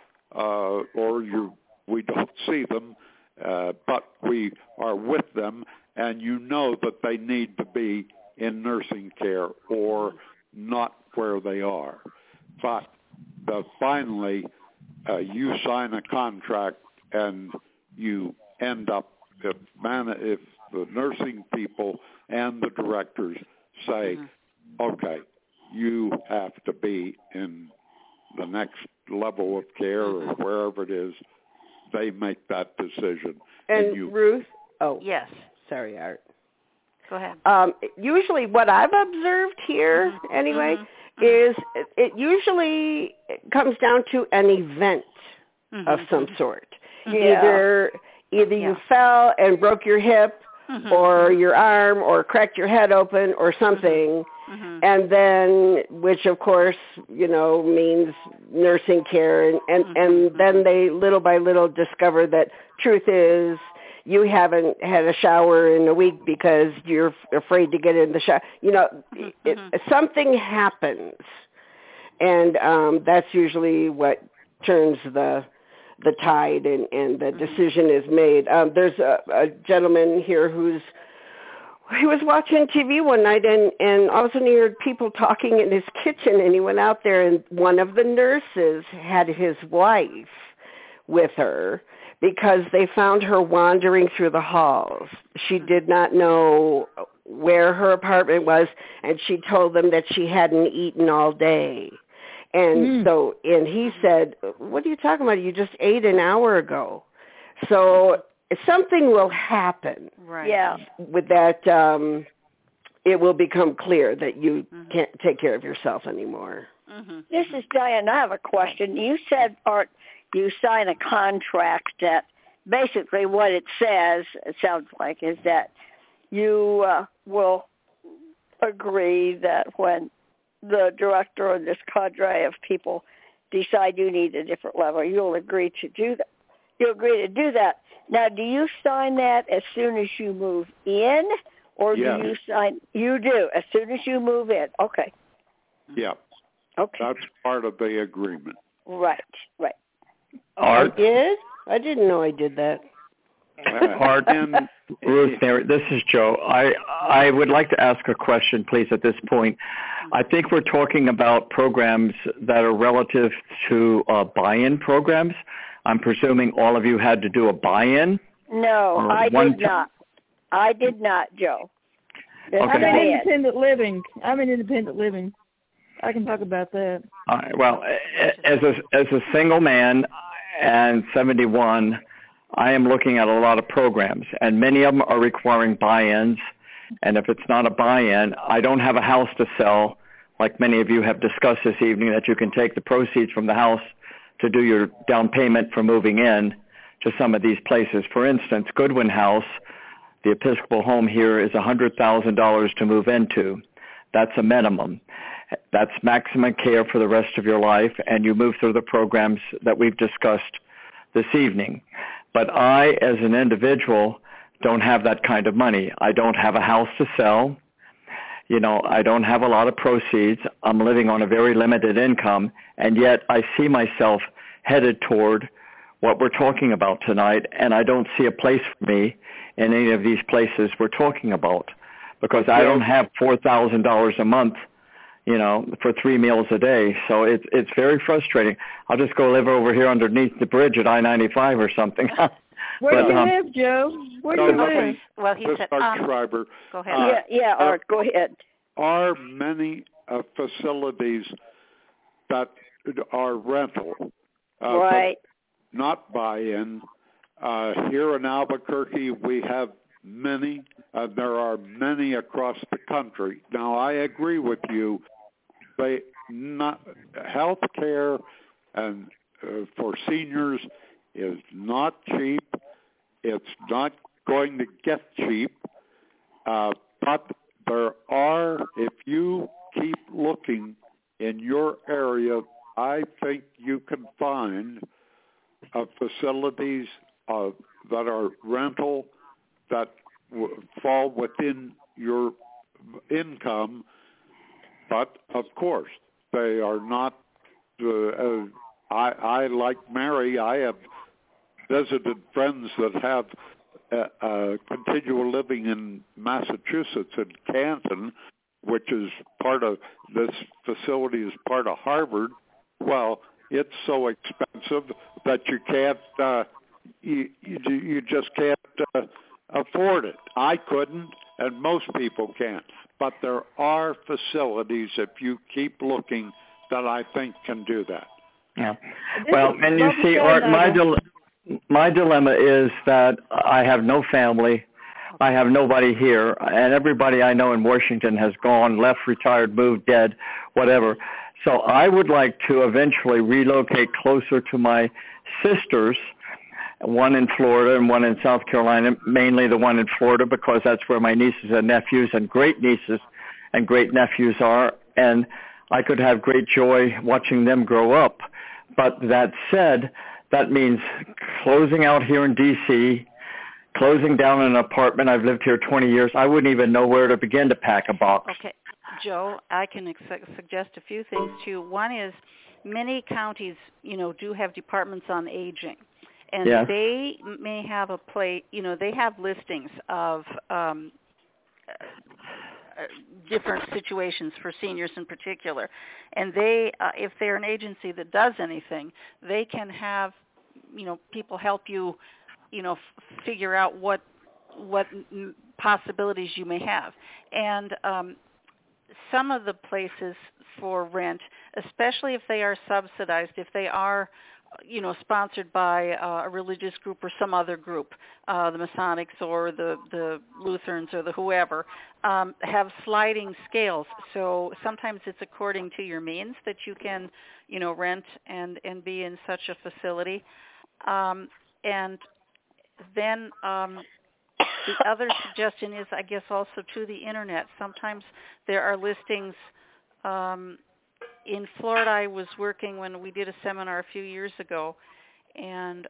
we don't see them, but we are with them, and you know that they need to be in nursing care or not where they are. But finally, you sign a contract and you end up, if the nursing people and the directors say, okay, you have to be in the next level of care or wherever it is, they make that decision. And Ruth? Oh, yes. Sorry, Art. Go ahead. Usually what I've observed here, anyway, is it usually comes down to an event of some sort. Either you fell and broke your hip or your arm or cracked your head open or something, and then, which of course, means nursing care, and then they little by little discover that truth is you haven't had a shower in a week because you're afraid to get in the shower. Something happens, and that's usually what turns the tide and the decision is made. There's a gentleman here he was watching TV one night and all of a sudden he heard people talking in his kitchen, and he went out there, and one of the nurses had his wife with her because they found her wandering through the halls. She did not know where her apartment was, and she told them that she hadn't eaten all day. And and he said, what are you talking about? You just ate an hour ago. So something will happen. Right. Yeah. With that, it will become clear that you can't take care of yourself anymore. This is Diane. I have a question. You said, Art, you sign a contract that basically what it says, it sounds like, is that you will agree that when the director or this cadre of people decide you need a different level, you'll agree to do that. You'll agree to do that. Now, do you sign that as soon as you move in, or do you sign? You do as soon as you move in. Okay. Yeah. Okay. That's part of the agreement. Right. Art? I did? I didn't know I did that. Art and Ruth, this is Joe. I would like to ask a question, please, at this point. I think we're talking about programs that are relative to buy-in programs. I'm presuming all of you had to do a buy-in? No, I did not. I did not, Joe. Okay. I'm in independent living. I can talk about that. Well, as a single man and 71, I am looking at a lot of programs, and many of them are requiring buy-ins. And if it's not a buy-in, I don't have a house to sell, like many of you have discussed this evening, that you can take the proceeds from the house to do your down payment for moving in to some of these places. For instance, Goodwin House, the Episcopal home here, is $100,000 to move into. That's a minimum. That's maximum care for the rest of your life, and you move through the programs that we've discussed this evening. But I, as an individual, don't have that kind of money. I don't have a house to sell. I don't have a lot of proceeds. I'm living on a very limited income, and yet I see myself headed toward what we're talking about tonight, and I don't see a place for me in any of these places we're talking about. because I don't have $4,000 a month, for 3 meals a day. So it's very frustrating. I'll just go live over here underneath the bridge at I-95 or something. Where do you live, Joe? Where do you live? Well, he said, Art Schreiber. Go ahead. Art, go ahead. Are many facilities that are rental, right? Not buy-in. Here in Albuquerque, we have many. There are many across the country. Now, I agree with you. Health care and for seniors is not cheap. It's not going to get cheap. But there are, if you keep looking in your area, I think you can find facilities that are rental that fall within your income. But, of course, they are not, I like Mary, I have visited friends that have continual living in Massachusetts, in Canton, which is part of, this facility is part of Harvard. Well, it's so expensive that you can't, you just can't afford it. I couldn't, and most people can't. But there are facilities, if you keep looking, that I think can do that. Yeah. Well, and you see, Art, my dilemma is that I have no family. I have nobody here, and everybody I know in Washington has gone, left, retired, moved, dead, whatever. So I would like to eventually relocate closer to my sisters, one in Florida and one in South Carolina, mainly the one in Florida because that's where my nieces and nephews and great nieces and great nephews are, and I could have great joy watching them grow up. But that said, that means closing out here in D.C., closing down an apartment. I've lived here 20 years. I wouldn't even know where to begin to pack a box. Okay. Joe, I can suggest a few things, too. One is many counties, do have departments on aging. And yes. They may have they have listings of different situations for seniors in particular. And they, if they're an agency that does anything, they can have, people help you, figure out what possibilities you may have. And some of the places for rent, especially if they are subsidized, if they are sponsored by a religious group or some other group, the Masonics or the Lutherans or the whoever, have sliding scales. So sometimes it's according to your means that you can, rent and be in such a facility. And then the other suggestion is, I guess, also to the Internet. Sometimes there are listings. In Florida, I was working when we did a seminar a few years ago, and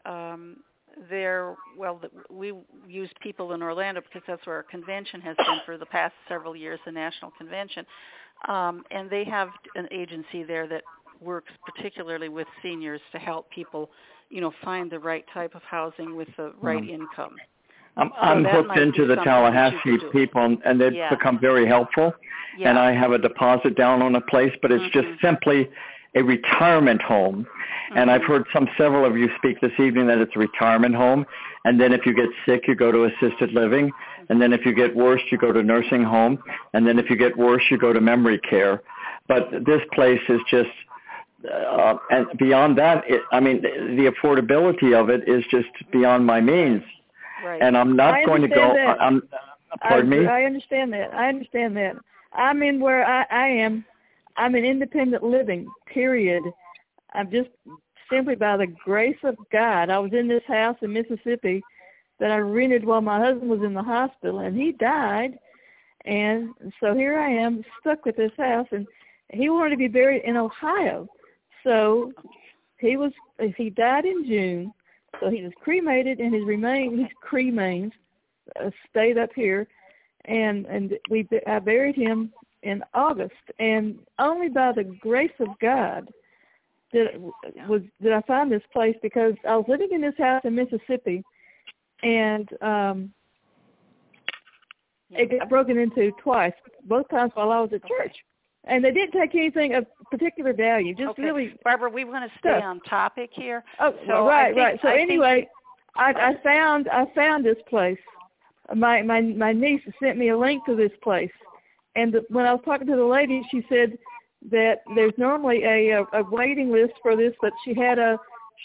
we used people in Orlando because that's where our convention has been for the past several years, the national convention. And they have an agency there that works particularly with seniors to help people, find the right type of housing with the right income. I'm hooked into the Tallahassee people, and they've become very helpful. Yeah. And I have a deposit down on a place, but it's just simply a retirement home. And I've heard several of you speak this evening that it's a retirement home. And then if you get sick, you go to assisted living. And then if you get worse, you go to nursing home. And then if you get worse, you go to memory care. But this place is just, and beyond that, the affordability of it is just beyond my means. Right. And I'm not going to go. Pardon me? I understand that. I'm in where I am. I'm in independent living, period. I'm just simply by the grace of God. I was in this house in Mississippi that I rented while my husband was in the hospital, and he died. And so here I am stuck with this house, and he wanted to be buried in Ohio. So he died in June. So he was cremated, and his cremains stayed up here, and I buried him in August. And only by the grace of God did I find this place, because I was living in this house in Mississippi, and It got broken into twice, both times while I was at church. And they didn't take anything of particular value, just really. Barbara, we want to stay on topic here. Oh, so right. So anyway, I found this place. My niece sent me a link to this place, and when I was talking to the lady, she said that there's normally a waiting list for this, but she had a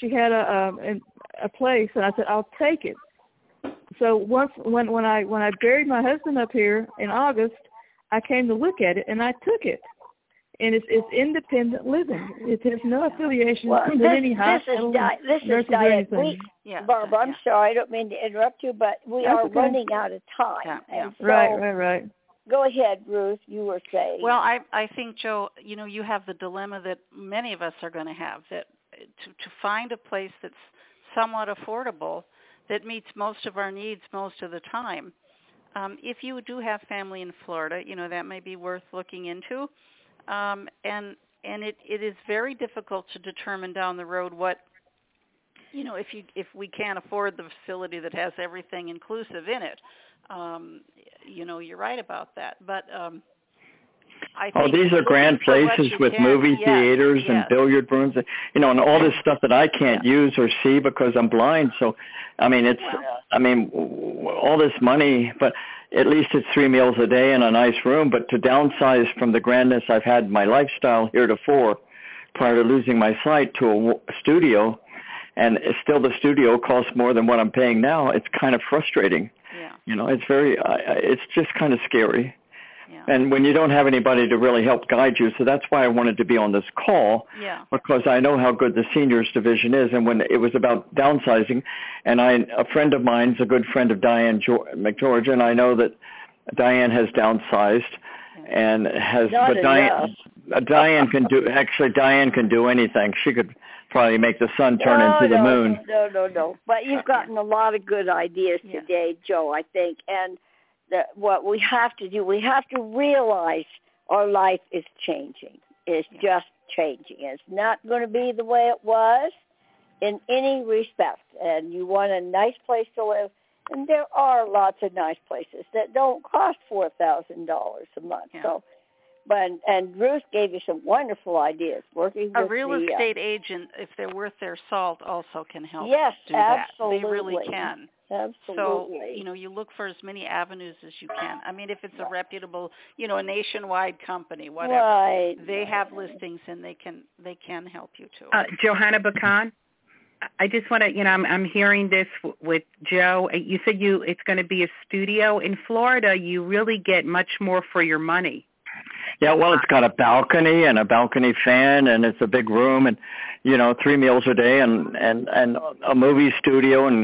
place, and I said I'll take it. So when I buried my husband up here in August, I came to look at it, and I took it. And it's independent living. It has no affiliation with any hospital. This is Diane. Barbara, I'm sorry, I don't mean to interrupt you, but we are running out of time. And so, right. Go ahead, Ruth. You were saying. Well, I think, Joe, you have the dilemma that many of us are going to have, that to find a place that's somewhat affordable, that meets most of our needs most of the time. If you do have family in Florida, that may be worth looking into. And it is very difficult to determine down the road what, if we can't afford the facility that has everything inclusive in it. You're right about that. But I think these are grand places with movie theaters and billiard rooms, and all this stuff that I can't use or see because I'm blind. So, all this money, but at least it's 3 meals a day in a nice room. But to downsize from the grandness I've had in my lifestyle heretofore, prior to losing my sight, to a studio, and still the studio costs more than what I'm paying now, it's kind of frustrating. Yeah. It's just kind of scary. Yeah. And when you don't have anybody to really help guide you, so that's why I wanted to be on this call, because I know how good the seniors division is. And when it was about downsizing, and a friend of mine's a good friend of Diane McGeorge, and I know that Diane has downsized and has, not but Diane can do anything. She could probably make the sun turn into the moon. No. But you've gotten a lot of good ideas today, Joe, I think. And what we have to do, we have to realize our life is changing. It's just changing. It's not going to be the way it was in any respect. And you want a nice place to live. And there are lots of nice places that don't cost $4,000 a month. Yeah. So, and Ruth gave you some wonderful ideas. Working with a real estate agent, if they're worth their salt, also can help. Yes, do absolutely. That. They really can. Absolutely. So, you look for as many avenues as you can. I mean, if it's a reputable, a nationwide company, whatever, they have listings and they can help you too. Johanna Bakan, I just want to, I'm hearing this with Joe. You said it's going to be a studio in Florida. You really get much more for your money. Yeah, well, it's got a balcony and a balcony fan, and it's a big room, and 3 meals a day, and a movie studio, and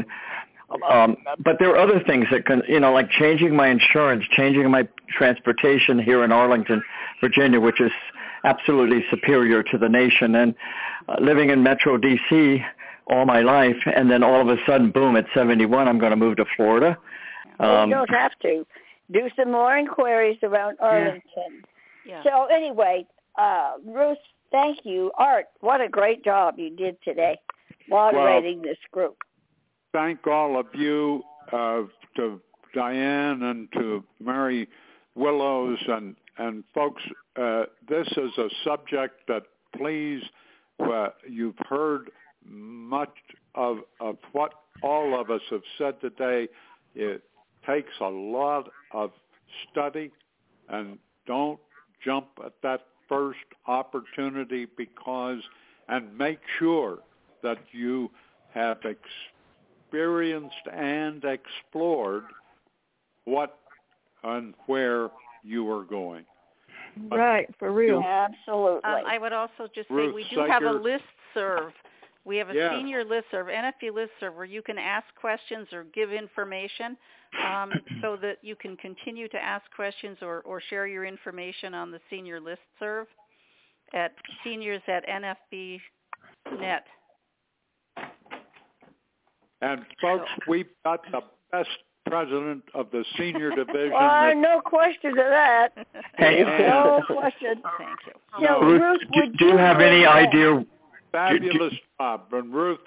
but there are other things that can, like changing my insurance, changing my transportation here in Arlington, Virginia, which is absolutely superior to the nation, and living in Metro D.C. all my life, and then all of a sudden, boom, at 71, I'm going to move to Florida. You don't have to. Do some more inquiries around Arlington. Yeah. So anyway, Ruth, thank you. Art, what a great job you did today moderating this group. Thank all of you, to Diane and to Mary Willows and folks. This is a subject that, please, you've heard much of what all of us have said today. It takes a lot of study, and don't jump at that first opportunity and make sure that you have experienced and explored what and where you are going. Right, for real. Absolutely. I would also just Ruth say we do have a Sager. listserv. We have a senior listserv, NFB listserv, where you can ask questions or give information so that you can continue to ask questions or share your information on the senior listserv at seniors@nfb.net. And folks, we've got the best president of the senior division. No question to that. No question. Thank you. So, Ruth, do you have any idea? Fabulous job. And Ruth,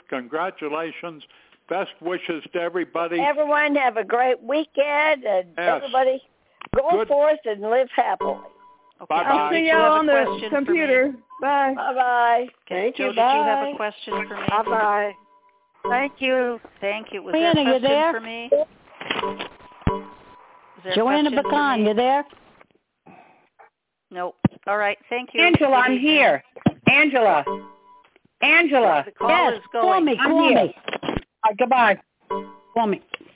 congratulations. Best wishes to everybody. Everyone have a great weekend, and everybody Go forth and live happily. Okay. I'll see y'all on the computer. Bye. Bye-bye. Thank you. Joe, did you have a question for me? Bye-bye. Thank you. Thank you. Was Joanna, there a you there? question for me? Was there a Joanna question for Bacon, me? you there? Nope. All right. Thank you. Angela, I'm here. Angela. The call Yes, is going. call me. Goodbye. Call me.